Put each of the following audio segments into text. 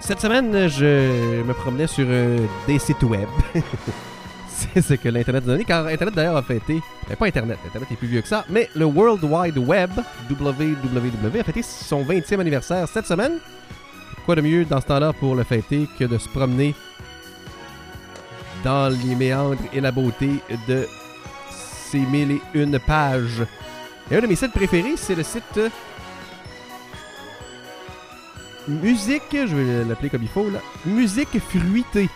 Cette semaine, je me promenais sur des sites web. C'est ce que l'Internet a donné, car Internet d'ailleurs a fêté, pas Internet est plus vieux que ça, mais le World Wide Web, WWW, a fêté son 20e anniversaire cette semaine. Quoi de mieux dans ce temps-là pour le fêter que de se promener dans les méandres et la beauté de ces 1001 pages. Et un de mes sites préférés, c'est le site musique, je vais l'appeler comme il faut, là, musique fruitée.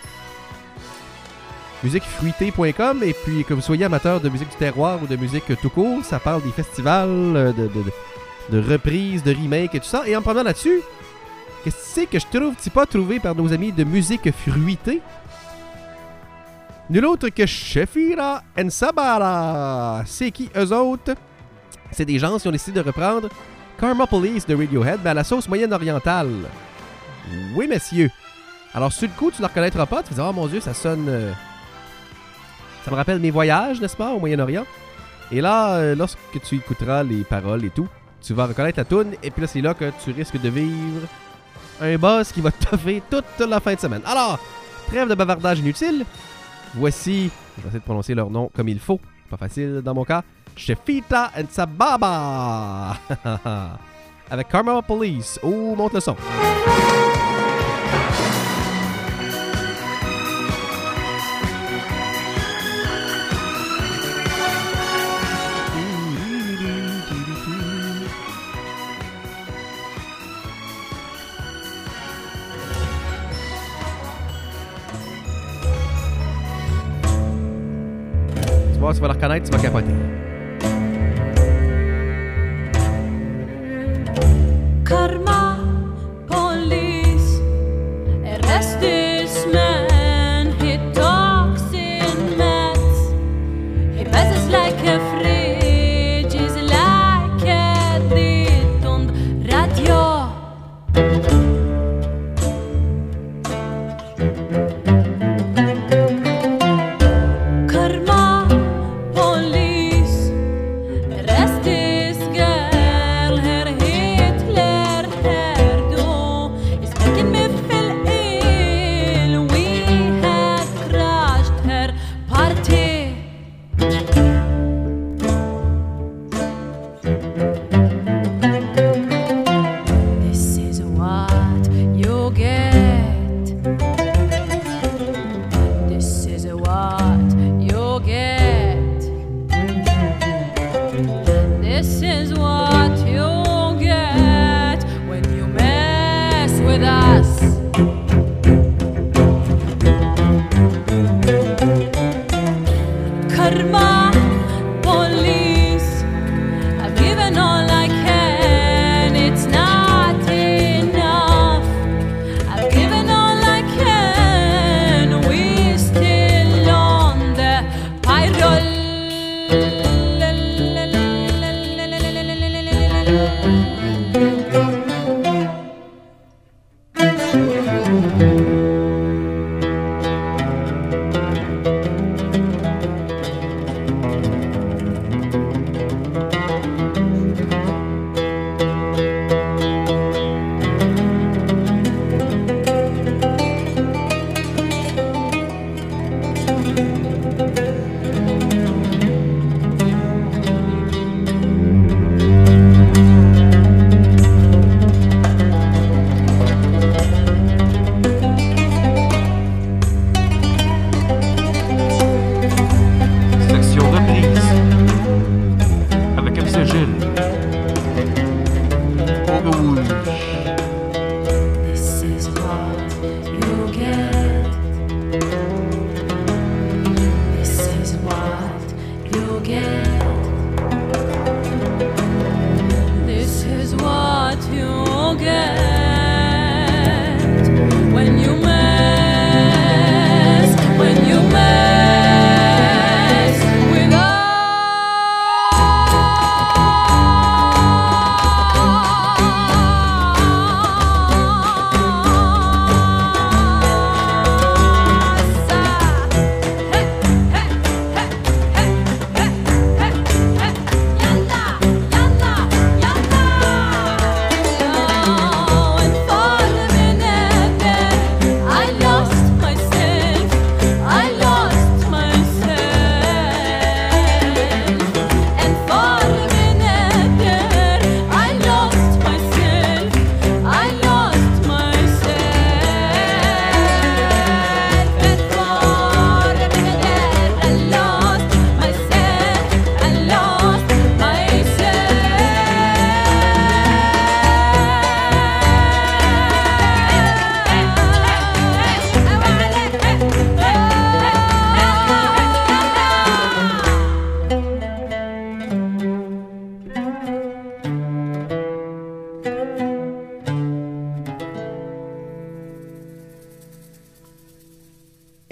Musiquefruitée.com, et puis que vous soyez amateur de musique du terroir ou de musique tout court, ça parle des festivals, de reprises, de remakes et tout ça. Et en me promenant là-dessus, qu'est-ce que je trouve-tu pas trouvé par nos amis de musique fruitée? Nul autre que Shafira and Sabara. C'est qui eux autres? C'est des gens qui ont décidé de reprendre Karma Police de Radiohead, mais à la sauce moyenne-orientale. Oui, messieurs. Alors, sur le coup, tu ne le reconnaîtras pas. Tu vas dire, oh mon Dieu, ça sonne... ça me rappelle mes voyages, n'est-ce pas, au Moyen-Orient. Et là, lorsque tu écouteras les paroles et tout, tu vas reconnaître la toune. Et puis là, c'est là que tu risques de vivre un boss qui va te toffer toute la fin de semaine. Alors, trêve de bavardage inutile. Voici, je vais essayer de prononcer leur nom comme il faut. Pas facile dans mon cas. Shafira and Sababa. Avec Karma Police. Oh, monte le son. Tu vas le reconnaître, tu vas capoter. Karma police arrest this man. He talks in maths. He passes like a fridge. He's like a dit on radio. Karma police arrest this girl. Her Hitler do is making me feel ill. We had crashed her party. This is what you get. This is what you get. This is what you get when you mess with us. Karma police, I've given all I can. It's not enough. I've given all I can. We still on the payroll. Section reprise avec MC Gilles. Au rouge. This is what you get. This is what you get. This is what you get when you mess with us. Yalla, yalla, yalla.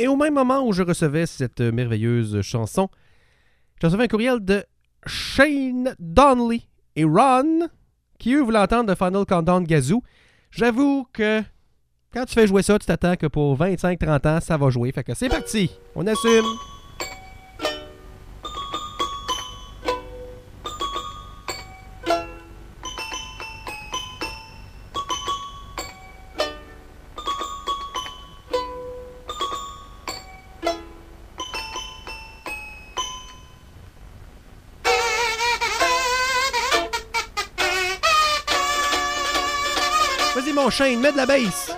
Et au même moment où je recevais cette merveilleuse chanson, je recevais un courriel de Shane Donnelly et Ron, qui eux voulaient entendre The Final Countdown Gazoo. J'avoue que quand tu fais jouer ça, tu t'attends que pour 25-30 ans, ça va jouer. Fait que c'est parti, on assume. Vas-y mon Shane, mets de la bass.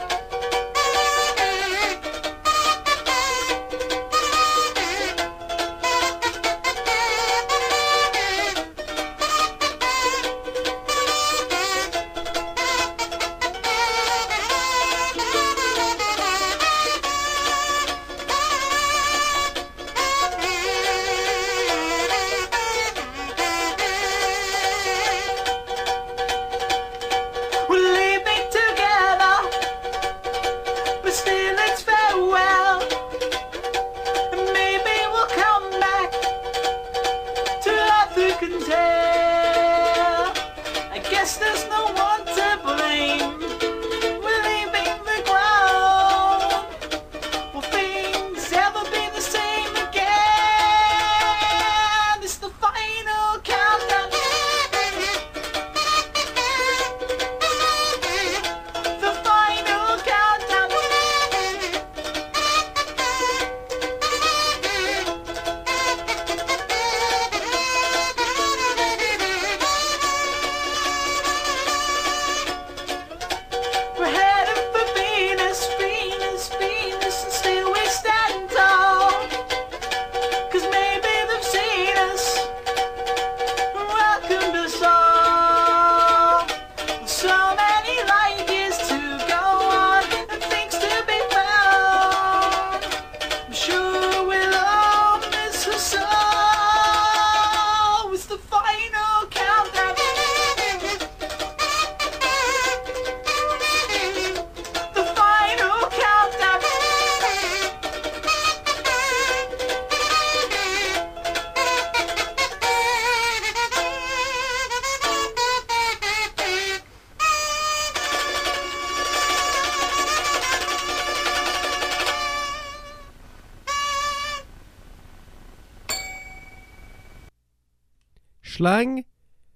Schlang.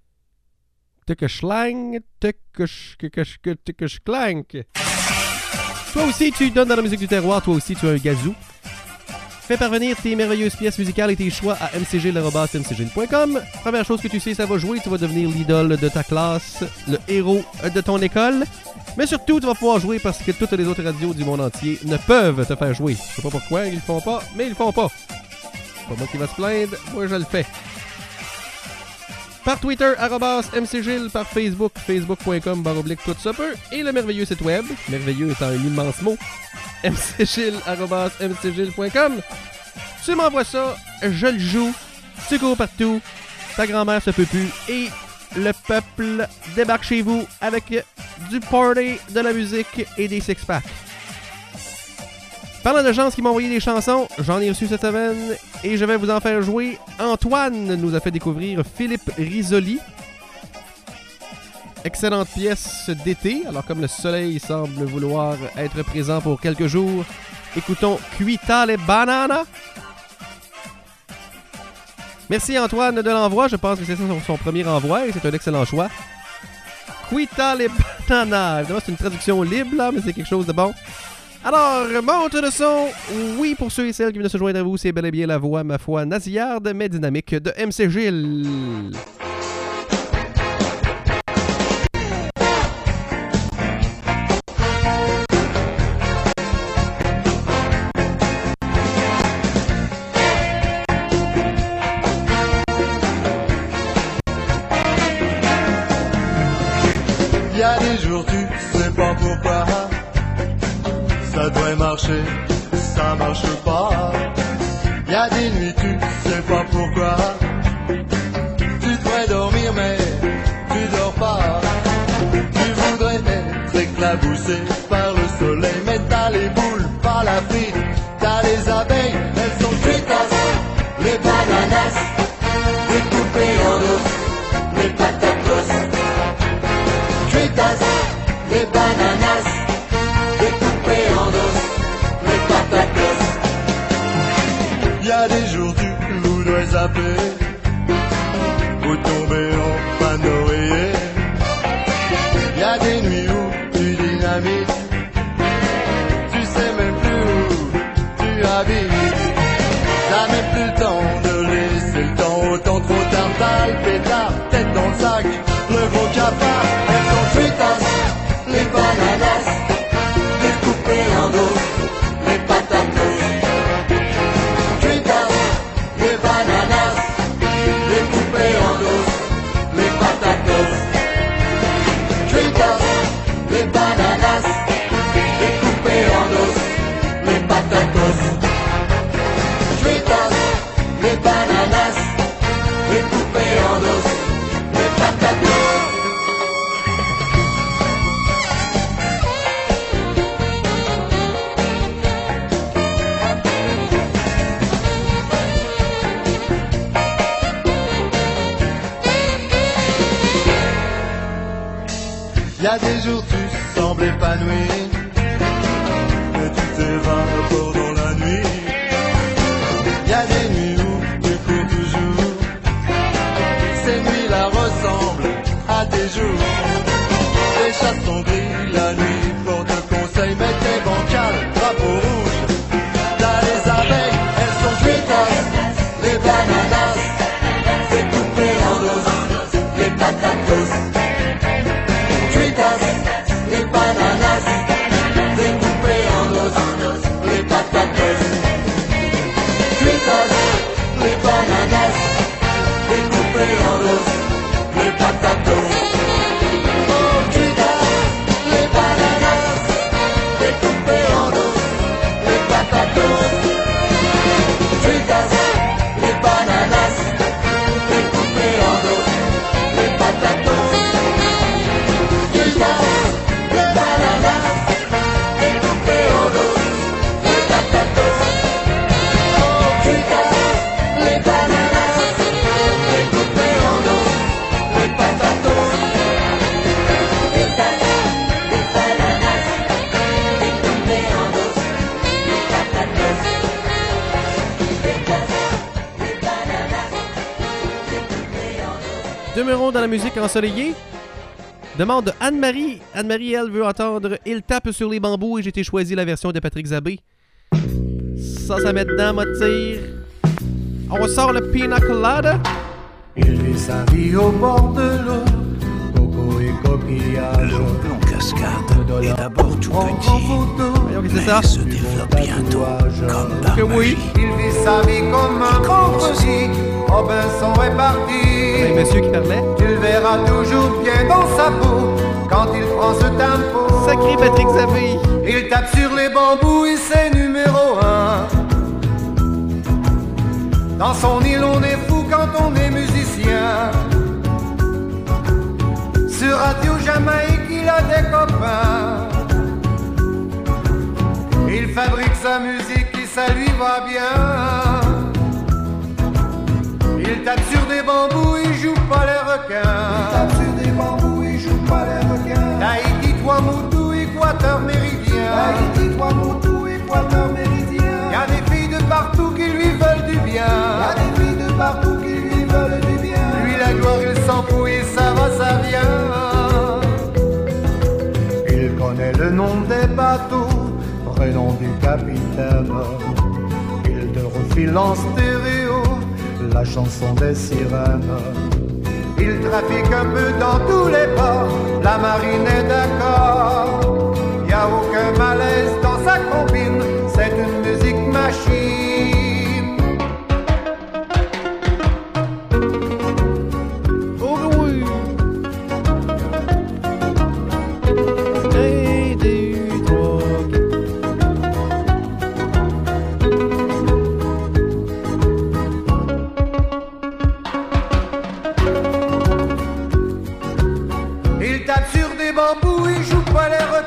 Schlang. Toi aussi, tu donnes dans la musique du terroir. Toi aussi, tu as un gazou. Fais parvenir tes merveilleuses pièces musicales et tes choix à mcgil.com. Première chose que tu sais, ça va jouer. Tu vas devenir l'idole de ta classe, le héros de ton école. Mais surtout, tu vas pouvoir jouer parce que toutes les autres radios du monde entier ne peuvent te faire jouer. Je sais pas pourquoi ils le font pas, mais ils le font pas. C'est pas moi qui va se plaindre, moi je le fais. Par Twitter, @MCGil, par Facebook, facebook.com, tout ça peut, et le merveilleux site web, merveilleux étant un immense mot, mcgil.com. Tu m'envoies ça, je le joue, tu cours partout, ta grand-mère se peut plus, et le peuple débarque chez vous avec du party, de la musique et des six-packs. Parlant de gens qui m'ont envoyé des chansons, j'en ai reçu cette semaine et je vais vous en faire jouer. Antoine nous a fait découvrir Philippe Risoli. Excellente pièce d'été, alors comme le soleil semble vouloir être présent pour quelques jours, écoutons Cuita le Banana. Merci Antoine de l'envoi, je pense que c'est son premier envoi et c'est un excellent choix. Cuita le Banana, évidemment c'est une traduction libre là, mais c'est quelque chose de bon. Alors, monte le son. Oui, pour ceux et celles qui viennent de se joindre à vous, c'est bel et bien la voix, ma foi, nasillarde mais dynamique de MC Gilles. Il y a des jours, tu sais pas pourquoi. Ça devrait marcher, ça marche pas. Y a des nuits, tu sais pas pourquoi. Tu devrais dormir, mais tu dors pas. Tu voudrais être éclaboussé par le soleil, mais t'as les boules, pas la frite, T'as les abeilles, elles sont cuitas. Les bananas, découpées en os. Les patatos, cuitas. Les bananas, découpées en os. Les patatos. Y'a des jours tu voudrais zapper ou tomber en panne d'oreiller. Y'a des nuits où tu dynamites, tu sais même plus où tu habites. T'as même plus le temps de laisser le temps au temps trop tard. T'as le pétard, tête dans le sac, le gros cafard. Elles sont cuitas, les bananas, découpées en dos, les patatos. Cuitas, les bananas, découpées en dos, les patatos. Cuitas, les bananas, découpées en dos, les patatos. Cuitas, les bananas, découpées en dos, les patatos. Y'a des jours tu sembles épanoui, mais tu t'évapores dans la nuit. Y'a des nuits où tu cours toujours, ces nuits-là ressemblent à tes jours. Les chasses sont gris, la nuit porte conseil, mais t'es bancal, drapeau rouge. T'as les abeilles, elles sont cuitas, les bananas, découpées en dos, les patatos. Cuitas, les bananas, découpées en dos, les patatos. Cuitas, les bananas, découpées en dos, les patatos. Oh, cuitas, les bananas, découpées en dos, les patatos. Cuitas, les bananas, découpées en dos, les patatos. Cuitas, les bananas, découpées en dos, les patatos. Oh, cuitas, les bananas, découpées en dos, les patatos. Cuitas, les bananas, découpées en dos, les patatos. Cuitas, les bananas, découpées en dos. Demeurons dans la musique ensoleillée. Demande de Anne-Marie. Anne-Marie, elle, veut entendre Il tape sur les bambous et j'ai été choisi la version de Patrick Zabé. Ça met dedans, m'a tire. On sort le Pina Colada. Il vit sa vie au bord de l'eau, coco et coquillage. Le plan cascade est d'abord tout petit, Voyons que c'est ça. mais se développe bientôt comme par Que oui. magie. Il vit sa vie comme un vendredi, Robinson est parti. Un monsieur qui parlait. Tu le verras toujours bien dans sa peau quand il prend ce tempo. Sacré Patrick Zabé. Il tape sur les bambous et c'est numéro 1. Dans son île on est fou quand on est musicien. Sur Radio Jamaïque il a des copains. Il fabrique sa musique et ça lui va bien. Il tape sur des bambous, il joue pas les requins. Il tape sur des bambous, il joue pas les requins. Tahiti, Tuamotu, Équateur méridien. Tahiti, Tuamotu, Équateur méridien. Y'a des filles de partout qui lui veulent du bien. Y'a des filles de partout qui lui veulent du bien. Lui la gloire il s'en fout et ça va, ça vient. Il connaît le nom des bateaux, prénom du capitaine. Il te refile en stéréo la chanson des sirènes. Il trafique un peu dans tous les ports, la marine est d'accord. Y a aucun malaise dans sa combine, c'est une musique machine. Oh oui. Un, deux, trois, Il tape sur des bambous, il joue pas les requins.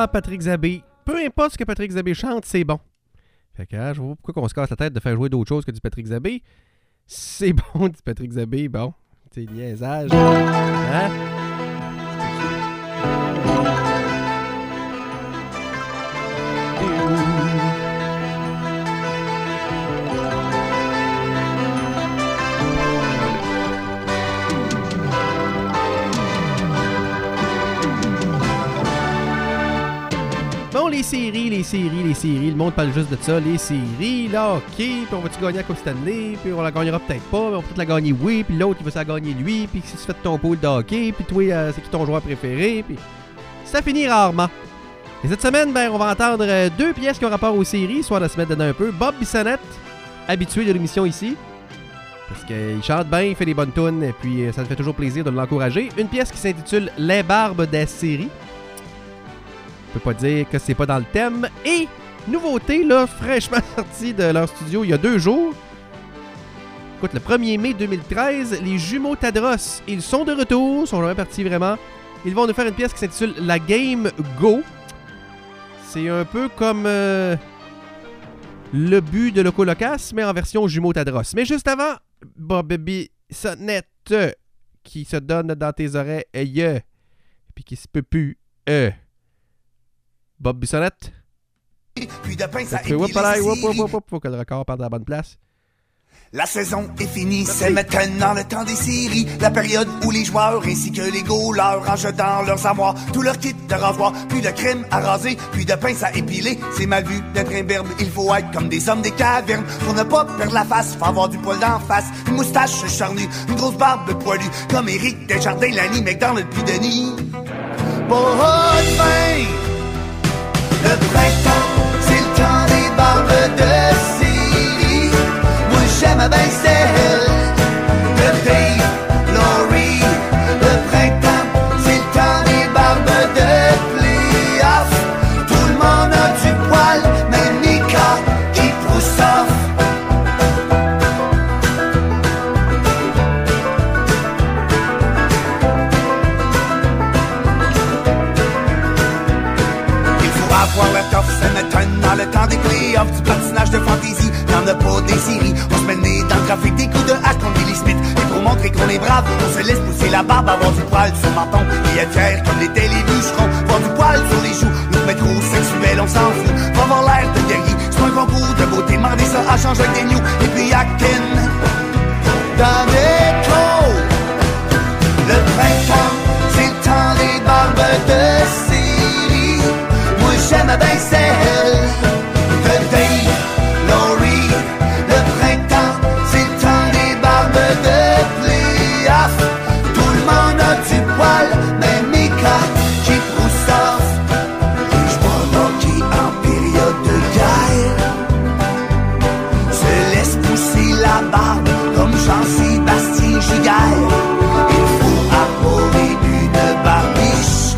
Ah, Patrick Zabé. Peu importe ce que Patrick Zabé chante, c'est bon. Fait que, je vois pas pourquoi on se casse la tête de faire jouer d'autres choses que du Patrick Zabé. C'est bon, du Patrick Zabé, bon. C'est niaisage. Hein? Bon, les séries, le monde parle juste de ça, les séries, là, ok, puis on va-tu gagner à Coupe Stanley, puis on la gagnera peut-être pas, mais on va peut-être la gagner oui, puis l'autre il va se la gagner lui, puis si tu fais ton pool de hockey, puis toi, c'est qui ton joueur préféré, puis ça finit rarement. Et cette semaine, ben, on va entendre deux pièces qui ont rapport aux séries, soit de se mettre dedans un peu. Bob Bissonnette, habitué de l'émission ici, parce qu'il chante bien, il fait des bonnes tunes, et puis ça me fait toujours plaisir de l'encourager. Une pièce qui s'intitule Les Barbes des séries. Je peux pas dire que c'est pas dans le thème. Et nouveauté, là, fraîchement sortie de leur studio il y a 2 jours. Écoute, le 1er mai 2013, les jumeaux Tadros, ils sont de retour, ils sont jamais partis vraiment. Ils vont nous faire une pièce qui s'intitule La Game Go. C'est un peu comme le but de Loco Locas, mais en version jumeaux Tadros. Mais juste avant, Bob Bissonnette qui se donne dans tes oreilles, puis qui se peut plus, Bob Bissonnette. Puis de pain, ça Faut que le record parte à la bonne place. La saison est finie, c'est maintenant le temps des séries. La période où les joueurs ainsi que les goalers rangent dans leurs armoires tout leur kit de rasoir, puis de crème à raser, puis de pince à épiler. C'est mal vu d'être un berbe, il faut être comme des hommes des cavernes. Pour ne pas perdre la face, faut avoir du poil d'en face, une moustache charnue, une grosse barbe poilue, comme Éric Desjardins, Lanny McDonald, puis Denis. Pas de fin! Le printemps, c'est le temps des barbes de série. Moi j'aime bien celle de Dave, Laurie. Le printemps, c'est le temps des barbes de playoff. Tout le monde a du poil, même Mika qui pousse off. Avoir le tough, c'est maintenant le temps des playoffs, du patinage de fantaisie, y'en a pas des séries. On se met le nez dans le trafic, des coups de hache contre Billy Smith. Et pour montrer qu'on est brave, on se laisse pousser la barbe, avoir du poil sur le menton et être fier comme l'étaient les bûcherons. Voir du poil sur les joues, nous métrosexuels, on s'en fout. Va avoir l'air de guerrier, c'est pas un concours de beauté. Mandez ça à changer avec des news, et puis Akin dans des trous. Le printemps, c'est le temps des barbes de série. Moi j'aime bien celle de Dave, Laurie. Le printemps, c'est le temps des barbes de playoff. Tout le monde a du poil, même Mika qui pousse off. Les joueurs qui en période de guerre se laissent pousser la barbe comme Jean-Sébastien Giguère. Il faut arborer une barbiche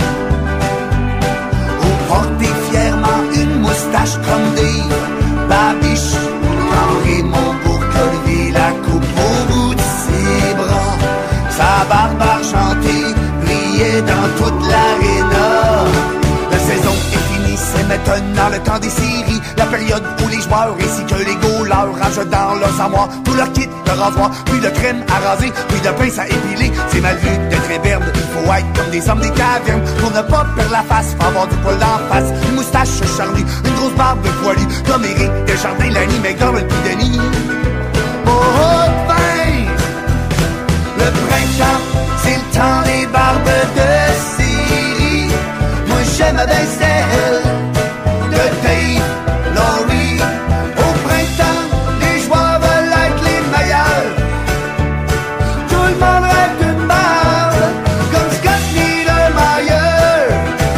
ou porter fièrement une moustache comme Dave Babiche. Quand Raymond Bourque lever la coupe au bout de ses bras, sa barbe argentée brillait dans toute l'aréna. La saison est finie, c'est maintenant le temps des séries. La période où les joueurs ainsi que les goalers rangent dans leurs armoires tout leur kit de rasoir, puis de crème à raser, puis de pince à épiler. C'est mal vu d'être un berbe, il faut être comme des hommes des cavernes. Pour ne pas perdre la face, faut avoir du poil d'en face, une moustache charnue, une grosse barbe poilue, comme Éric Desjardins, Lanny McDonald, puis Denis. Oh, ben, le printemps, c'est le temps des barbes de série. Moi j'aime bien celle de Dave, Laurie. Au printemps, les joueurs veulent être les meilleurs. Tout le monde rêve d'une barbe comme Scott Niedermayer.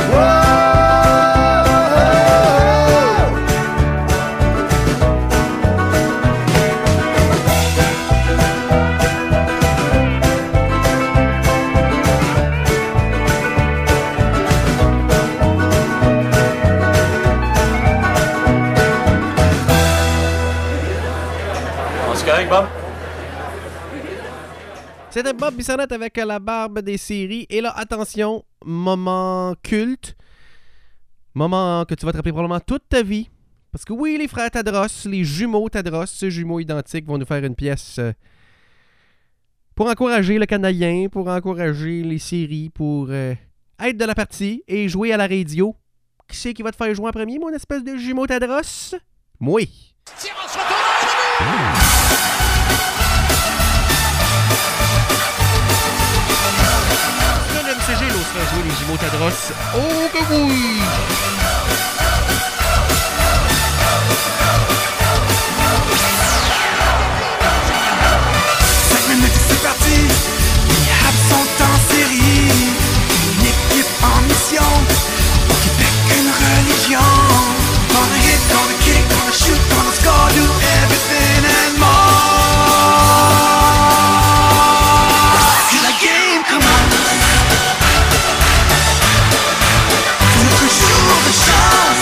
Bob? C'était Bob Bissonnette avec la barbe des séries. Et là, attention, moment culte. Moment que tu vas te rappeler probablement toute ta vie. Parce que oui, les frères Tadros, les jumeaux Tadros, ces jumeaux identiques vont nous faire une pièce pour encourager le Canadien, pour encourager les séries, pour être de la partie et jouer à la radio. Qui c'est qui va te faire jouer en premier, mon espèce de jumeau Tadros? Moi. Le MCG, l'autre sera jouer les jumeaux Tadros. Oh que oui! C'est parti, les Habs sont en série. Une équipe en mission, Québec une religion. Gonna hit, gonna kick, gonna shoot, gonna score, do everything and more. Que la game commence. C'est notre jour de chance.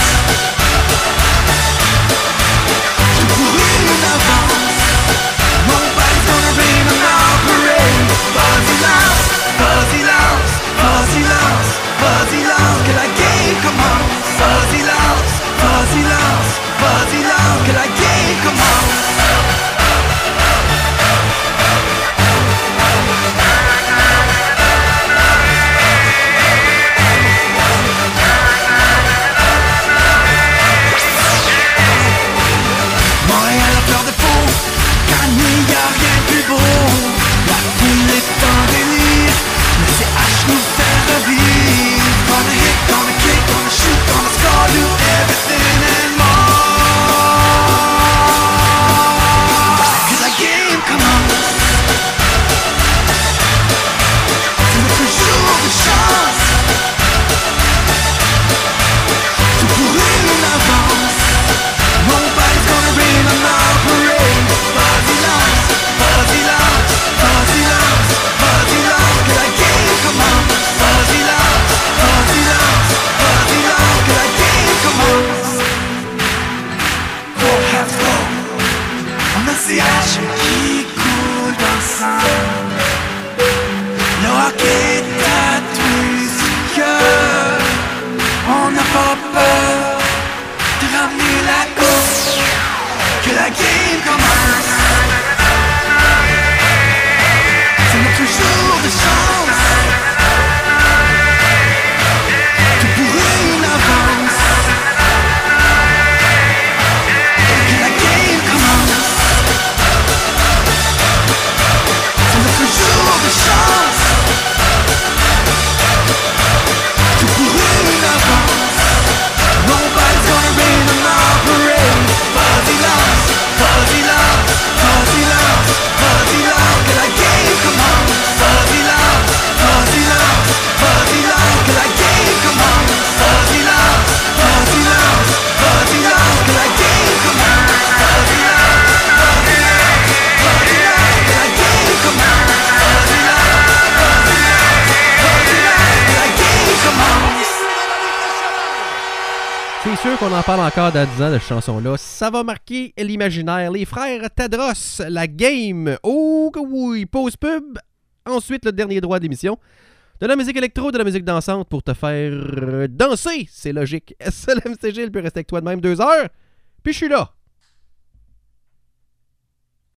Tout pour une avance. Nobody's gonna rain on our parade. Fuzzy loves, fuzzy loves, fuzzy loves, fuzzy loves. Que la game commence. Fuzzy loves, fuzzy loves, fuzzy loves. Que la game commence. Montréal a peur de faux. Gagner, y'a rien de plus beau. La foule est en délire, le CH nous fait revivre. Gonna hit, gonna kick, gonna shoot, gonna score, do everything and more. Que la game commence. C'est notre jour de chance. Tout pour une avance. Nobody's gonna rain on our parade. Fuzzy loves, fuzzy loves, fuzzy loves, fuzzy loves. Que la game commence. Fuzzy loves, fuzzy loves, fuzzy loves. Que la game commence. Go have go. On a CH qui coule dans le sang. Le hockey tatoué sur le cœur. On n'a pas peur de ramener la course. Que la game commence. C'est notre jour de chance. Tout pour une avance. Que la game commence. C'est notre jour de chance. Tout pour une avance. Nobody's gonna rain on our parade. Fuzzy loves, fuzzy loves, fuzzy loves, fuzzy loves. Que la game commence. Fuzzy loves, fuzzy loves, fuzzy loves. Que la game commence. Fuzzy loves, fuzzy loves, fuzzy loves. Que la game commence. Fuzzy loves, fuzzy loves, fuzzy loves. Que la game commence. Fuzzy loves, fuzzy loves, fuzzy loves. Que la game commence. C'est sûr qu'on en parle encore dans 10 ans de cette chanson-là. Ça va marquer l'imaginaire. Les frères Tadros, la game. Oh que oui! Pause pub. Ensuite, le dernier droit d'émission. De la musique électro, de la musique dansante pour te faire danser. C'est logique. SLMCG, il peut rester avec toi de même 2 heures. Puis je suis là.